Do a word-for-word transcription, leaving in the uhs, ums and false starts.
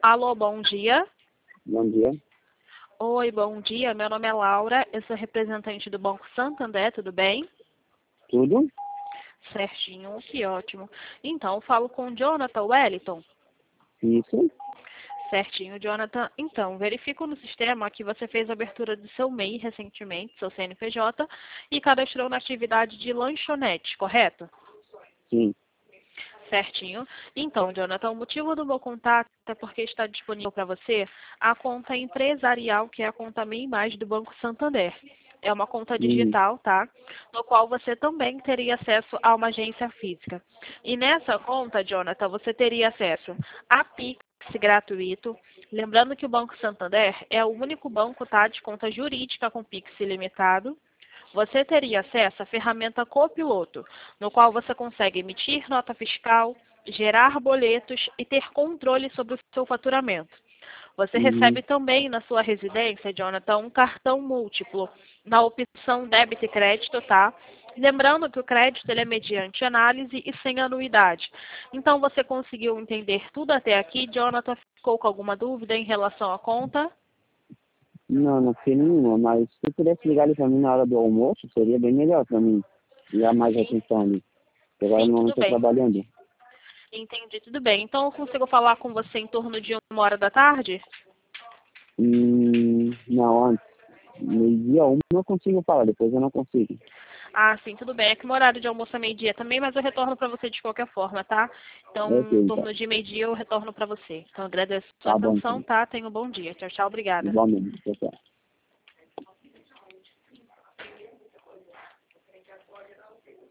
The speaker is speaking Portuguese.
Alô, bom dia. Bom dia. Oi, bom dia. Meu nome é Laura, eu sou representante do Banco Santander, tudo bem? Tudo? Certinho, que ótimo. Então, falo com o Jonathan Wellington. Isso. Certinho, Jonathan. Então, verifico no sistema que você fez a abertura do seu M E I recentemente, seu C N P J, e cadastrou na atividade de lanchonete, correto? Sim. Certinho. Então, Jonathan, o motivo do meu contato é porque está disponível para você a conta empresarial, que é a conta M E I Mais do Banco Santander. É uma conta Hum. digital, tá? No qual você também teria acesso a uma agência física. E nessa conta, Jonathan, você teria acesso a Pix gratuito. Lembrando que o Banco Santander é o único banco, tá, de conta jurídica com Pix ilimitado. Você teria acesso à ferramenta Copiloto, no qual você consegue emitir nota fiscal, gerar boletos e ter controle sobre o seu faturamento. Você Uhum. recebe também na sua residência, Jonathan, um cartão múltiplo na opção débito e crédito, tá? Lembrando que o crédito ele é mediante análise e sem anuidade. Então, você conseguiu entender tudo até aqui, Jonathan? Ficou com alguma dúvida em relação à conta? Não, não fiquei nenhuma, mas se pudesse ligar ali pra mim na hora do almoço, seria bem melhor pra mim. Dar mais Sim, atenção ali. Porque agora sim, eu não tudo estou bem. trabalhando. Entendi, tudo bem. Então eu consigo falar com você em torno de uma hora da tarde? Hum, não, antes. Meio-dia, uma eu consigo falar, depois eu não consigo. Ah, sim, tudo bem. É que meu horário de almoço é meio-dia também, mas eu retorno para você de qualquer forma, tá? Ok, Então, em então. torno de meio-dia eu retorno para você. Então, agradeço a sua Tá bom, atenção, então. tá? Tenha um bom dia. Tchau, tchau, obrigada. Igualmente. Tchau, tchau.